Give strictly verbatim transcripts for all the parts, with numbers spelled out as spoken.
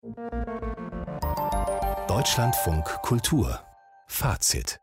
Deutschlandfunk Kultur Fazit.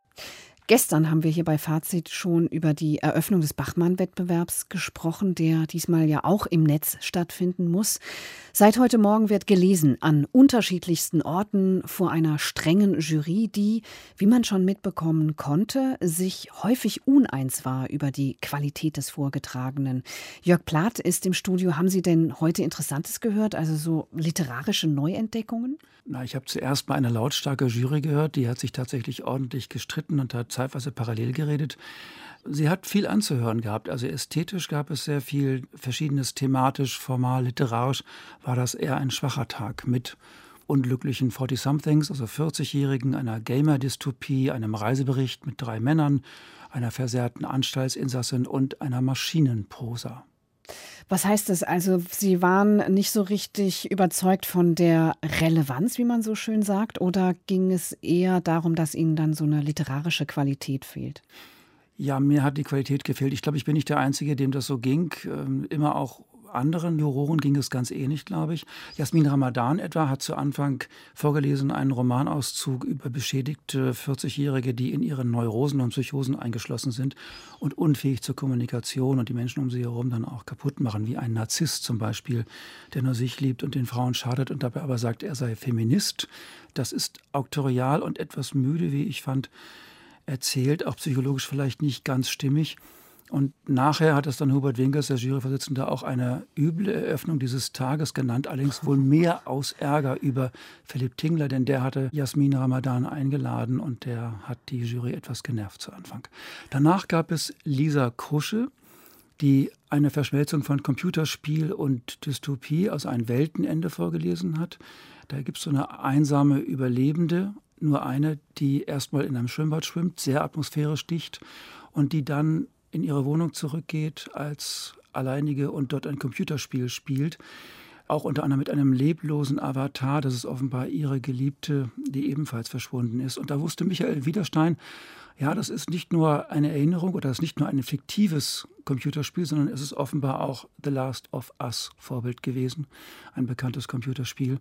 Gestern haben wir hier bei Fazit schon über die Eröffnung des Bachmann-Wettbewerbs gesprochen, der diesmal ja auch im Netz stattfinden muss. Seit heute Morgen wird gelesen an unterschiedlichsten Orten vor einer strengen Jury, die, wie man schon mitbekommen konnte, sich häufig uneins war über die Qualität des Vorgetragenen. Jörg Plath ist im Studio. Haben Sie denn heute Interessantes gehört, also so literarische Neuentdeckungen? Na, ich habe zuerst mal eine lautstarke Jury gehört, die hat sich tatsächlich ordentlich gestritten und hat zeitweise parallel geredet. Sie hat viel anzuhören gehabt. Also ästhetisch gab es sehr viel Verschiedenes, thematisch, formal, literarisch war das eher ein schwacher Tag mit unglücklichen vierzig-somethings, also vierzigjährigen, einer Gamer-Dystopie, einem Reisebericht mit drei Männern, einer versehrten Anstaltsinsassin und einer Maschinenprosa. Was heißt das? Also Sie waren nicht so richtig überzeugt von der Relevanz, wie man so schön sagt, oder ging es eher darum, dass Ihnen dann so eine literarische Qualität fehlt? Ja, mir hat die Qualität gefehlt. Ich glaube, ich bin nicht der Einzige, dem das so ging. Ähm, immer auch anderen Juroren ging es ganz ähnlich, glaube ich. Jasmin Ramadan etwa hat zu Anfang vorgelesen einen Romanauszug über beschädigte vierzigjährige, die in ihren Neurosen und Psychosen eingeschlossen sind und unfähig zur Kommunikation und die Menschen um sie herum dann auch kaputt machen, wie ein Narzisst zum Beispiel, der nur sich liebt und den Frauen schadet und dabei aber sagt, er sei Feminist. Das ist auktorial und etwas müde, wie ich fand, erzählt, auch psychologisch vielleicht nicht ganz stimmig. Und nachher hat es dann Hubert Winkers, der Juryvorsitzende, auch eine üble Eröffnung dieses Tages genannt, allerdings wohl mehr aus Ärger über Philipp Tingler, denn der hatte Jasmin Ramadan eingeladen und der hat die Jury etwas genervt zu Anfang. Danach gab es Lisa Krusche, die eine Verschmelzung von Computerspiel und Dystopie, also ein Weltenende vorgelesen hat. Da gibt es so eine einsame Überlebende, nur eine, die erstmal in einem Schwimmbad schwimmt, sehr atmosphärisch dicht und die dann in ihre Wohnung zurückgeht als Alleinige und dort ein Computerspiel spielt. Auch unter anderem mit einem leblosen Avatar, das ist offenbar ihre Geliebte, die ebenfalls verschwunden ist. Und da wusste Michael Widerstein, ja, das ist nicht nur eine Erinnerung oder das ist nicht nur ein fiktives Computerspiel, sondern es ist offenbar auch The Last of Us Vorbild gewesen, ein bekanntes Computerspiel.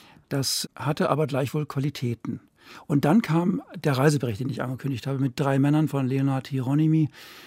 Das hatte aber gleichwohl Qualitäten. Und dann kam der Reisebericht, den ich angekündigt habe, mit drei Männern von Leonard Hieronymi.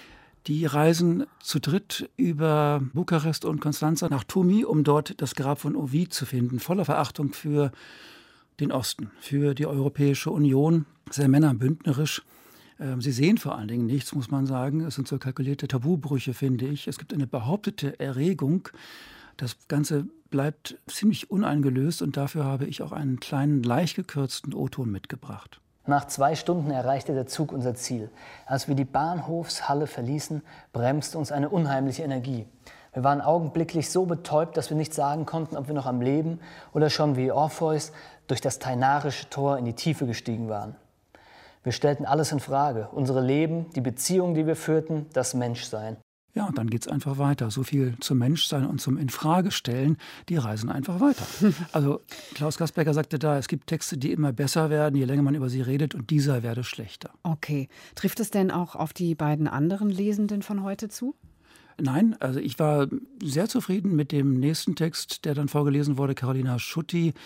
Die reisen zu dritt über Bukarest und Konstanza nach Toumi, um dort das Grab von Ovid zu finden, voller Verachtung für den Osten, für die Europäische Union, sehr männerbündnerisch. Sie sehen vor allen Dingen nichts, muss man sagen. Es sind so kalkulierte Tabubrüche, finde ich. Es gibt eine behauptete Erregung. Das Ganze bleibt ziemlich uneingelöst und dafür habe ich auch einen kleinen, leicht gekürzten O-Ton mitgebracht. Nach zwei Stunden erreichte der Zug unser Ziel. Als wir die Bahnhofshalle verließen, bremste uns eine unheimliche Energie. Wir waren augenblicklich so betäubt, dass wir nicht sagen konnten, ob wir noch am Leben oder schon wie Orpheus durch das tainarische Tor in die Tiefe gestiegen waren. Wir stellten alles in Frage, unsere Leben, die Beziehungen, die wir führten, das Menschsein. Ja, und dann geht's einfach weiter. So viel zum Menschsein und zum Infragestellen, die reisen einfach weiter. Also Klaus Gassbecker sagte da, es gibt Texte, die immer besser werden, je länger man über sie redet, und dieser werde schlechter. Okay. Trifft es denn auch auf die beiden anderen Lesenden von heute zu? Nein, also ich war sehr zufrieden mit dem nächsten Text, der dann vorgelesen wurde, Carolina Schutti.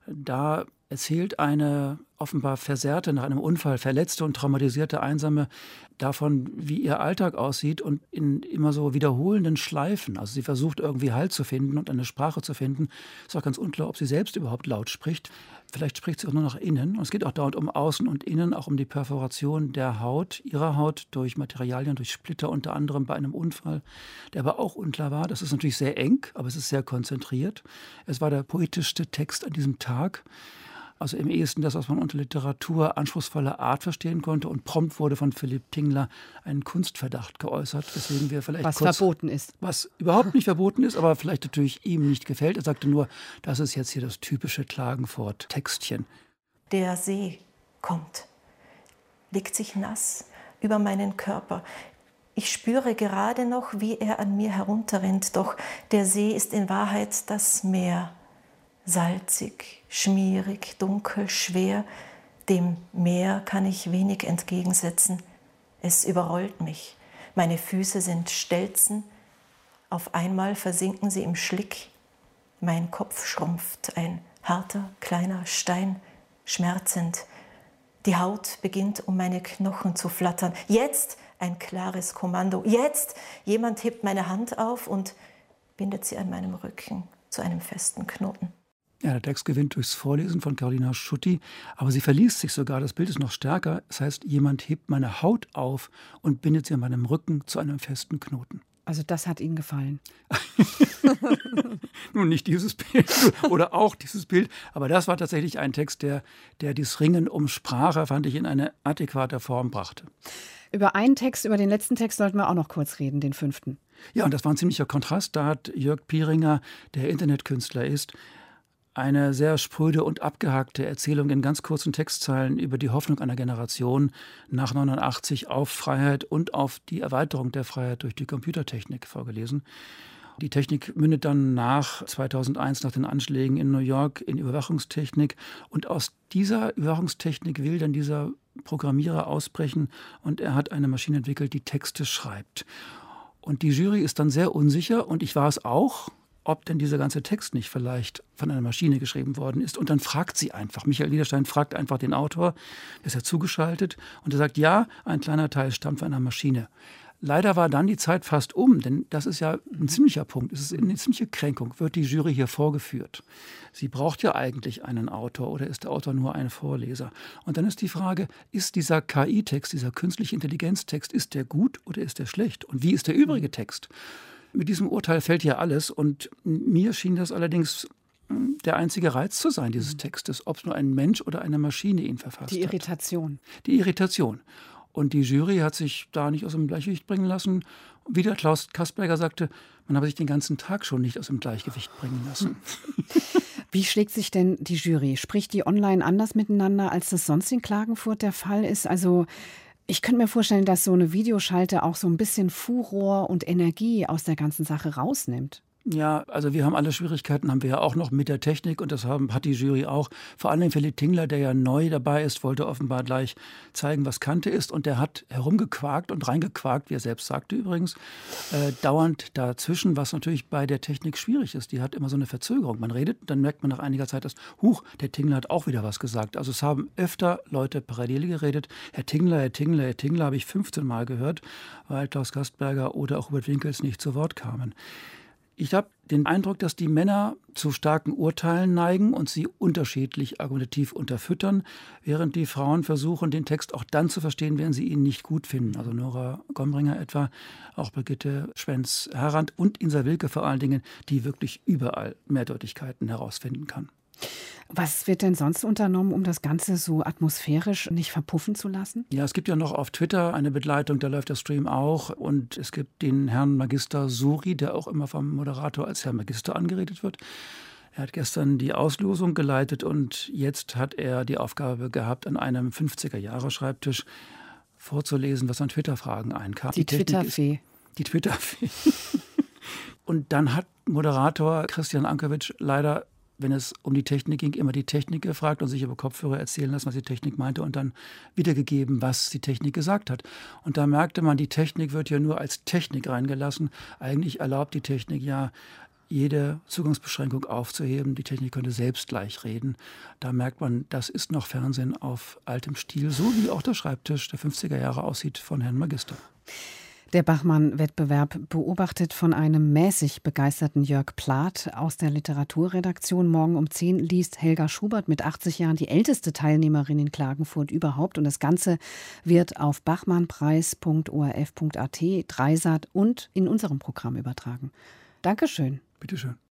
Da erzählt eine offenbar versehrte, nach einem Unfall verletzte und traumatisierte Einsame davon, wie ihr Alltag aussieht und in immer so wiederholenden Schleifen. Also sie versucht irgendwie Halt zu finden und eine Sprache zu finden. Ist auch ganz unklar, ob sie selbst überhaupt laut spricht. Vielleicht spricht sie auch nur nach innen. Und es geht auch dauernd um Außen und Innen, auch um die Perforation der Haut, ihrer Haut durch Materialien, durch Splitter, unter anderem bei einem Unfall, der aber auch unklar war. Das ist natürlich sehr eng, aber es ist sehr konzentriert. Es war der poetischste Text an diesem Tag. Also im ehesten das, was man unter Literatur anspruchsvoller Art verstehen konnte. Und prompt wurde von Philipp Tingler ein Kunstverdacht geäußert, weswegen wir vielleicht was kurz, verboten ist. Was überhaupt nicht verboten ist, aber vielleicht natürlich ihm nicht gefällt. Er sagte nur, das ist jetzt hier das typische Klagenfurt-Textchen. Der See kommt, legt sich nass über meinen Körper. Ich spüre gerade noch, wie er an mir herunterrinnt. Doch der See ist in Wahrheit das Meer. Salzig, schmierig, dunkel, schwer. Dem Meer kann ich wenig entgegensetzen. Es überrollt mich. Meine Füße sind Stelzen. Auf einmal versinken sie im Schlick. Mein Kopf schrumpft. Ein harter, kleiner Stein, schmerzend. Die Haut beginnt um meine Knochen zu flattern. Jetzt ein klares Kommando. Jetzt jemand hebt meine Hand auf und bindet sie an meinem Rücken zu einem festen Knoten. Ja, der Text gewinnt durchs Vorlesen von Carolina Schutti, aber sie verliest sich sogar. Das Bild ist noch stärker. Das heißt, jemand hebt meine Haut auf und bindet sie an meinem Rücken zu einem festen Knoten. Also das hat Ihnen gefallen? Nun, nicht dieses Bild oder auch dieses Bild, aber das war tatsächlich ein Text, der, der dieses Ringen um Sprache, fand ich, in eine adäquate Form brachte. Über einen Text, über den letzten Text sollten wir auch noch kurz reden, den fünften. Ja, und das war ein ziemlicher Kontrast. Da hat Jörg Pieringer, der Internetkünstler ist, eine sehr spröde und abgehackte Erzählung in ganz kurzen Textzeilen über die Hoffnung einer Generation nach neunundachtzig auf Freiheit und auf die Erweiterung der Freiheit durch die Computertechnik vorgelesen. Die Technik mündet dann nach zweitausendeins, nach den Anschlägen in New York, in Überwachungstechnik. Und aus dieser Überwachungstechnik will dann dieser Programmierer ausbrechen und er hat eine Maschine entwickelt, die Texte schreibt. Und die Jury ist dann sehr unsicher und ich war es auch, ob denn dieser ganze Text nicht vielleicht von einer Maschine geschrieben worden ist. Und dann fragt sie einfach, Michael Niederstein fragt einfach den Autor, der ist ja zugeschaltet, und er sagt, ja, ein kleiner Teil stammt von einer Maschine. Leider war dann die Zeit fast um, denn das ist ja ein ziemlicher Punkt, es ist eine ziemliche Kränkung, wird die Jury hier vorgeführt. Sie braucht ja eigentlich einen Autor oder ist der Autor nur ein Vorleser? Und dann ist die Frage, ist dieser K I-Text, dieser künstliche Intelligenztext, ist der gut oder ist der schlecht? Und wie ist der übrige Text? Mit diesem Urteil fällt ja alles und mir schien das allerdings der einzige Reiz zu sein, dieses Textes, ob es nur ein Mensch oder eine Maschine ihn verfasst Die Irritation. hat. Die Irritation. Und die Jury hat sich da nicht aus dem Gleichgewicht bringen lassen. Wie der Klaus Kasperger sagte, man habe sich den ganzen Tag schon nicht aus dem Gleichgewicht bringen lassen. Wie schlägt sich denn die Jury? Spricht die online anders miteinander, als das sonst in Klagenfurt der Fall ist? Also ich könnte mir vorstellen, dass so eine Videoschalte auch so ein bisschen Furor und Energie aus der ganzen Sache rausnimmt. Ja, also wir haben alle Schwierigkeiten, haben wir ja auch noch mit der Technik und das haben, hat die Jury auch. Vor allem Philipp Tingler, der ja neu dabei ist, wollte offenbar gleich zeigen, was Kante ist. Und der hat herumgequakt und reingequakt, wie er selbst sagte übrigens, äh, dauernd dazwischen, was natürlich bei der Technik schwierig ist. Die hat immer so eine Verzögerung. Man redet, dann merkt man nach einiger Zeit, dass, huch, der Tingler hat auch wieder was gesagt. Also es haben öfter Leute parallel geredet. Herr Tingler, Herr Tingler, Herr Tingler habe ich fünfzehn Mal gehört, weil Klaus Kasperger oder auch Hubert Winkels nicht zu Wort kamen. Ich habe den Eindruck, dass die Männer zu starken Urteilen neigen und sie unterschiedlich argumentativ unterfüttern, während die Frauen versuchen, den Text auch dann zu verstehen, wenn sie ihn nicht gut finden. Also Nora Gombringer etwa, auch Brigitte Schwenz-Herrand und Insa Wilke vor allen Dingen, die wirklich überall Mehrdeutigkeiten herausfinden kann. Was wird denn sonst unternommen, um das Ganze so atmosphärisch nicht verpuffen zu lassen? Ja, es gibt ja noch auf Twitter eine Begleitung, da läuft der Stream auch. Und es gibt den Herrn Magister Suri, der auch immer vom Moderator als Herr Magister angeredet wird. Er hat gestern die Auslosung geleitet und jetzt hat er die Aufgabe gehabt, an einem fünfziger-Jahre-Schreibtisch vorzulesen, was an Twitter-Fragen einkam. Die, die Twitter-Fee. Die Twitter-Fee. Und dann hat Moderator Christian Ankerwitsch leider, wenn es um die Technik ging, immer die Technik gefragt und sich über Kopfhörer erzählen lassen, was die Technik meinte und dann wiedergegeben, was die Technik gesagt hat. Und da merkte man, die Technik wird ja nur als Technik reingelassen. Eigentlich erlaubt die Technik ja, jede Zugangsbeschränkung aufzuheben. Die Technik könnte selbst gleich reden. Da merkt man, das ist noch Fernsehen auf altem Stil, so wie auch der Schreibtisch der fünfziger Jahre aussieht von Herrn Magister. Der Bachmann-Wettbewerb, beobachtet von einem mäßig begeisterten Jörg Plath aus der Literaturredaktion. Morgen um zehn liest Helga Schubert mit achtzig Jahren, die älteste Teilnehmerin in Klagenfurt überhaupt. Und das Ganze wird auf bachmannpreis punkt o r f punkt a t, Dreisat und in unserem Programm übertragen. Dankeschön. Bitteschön.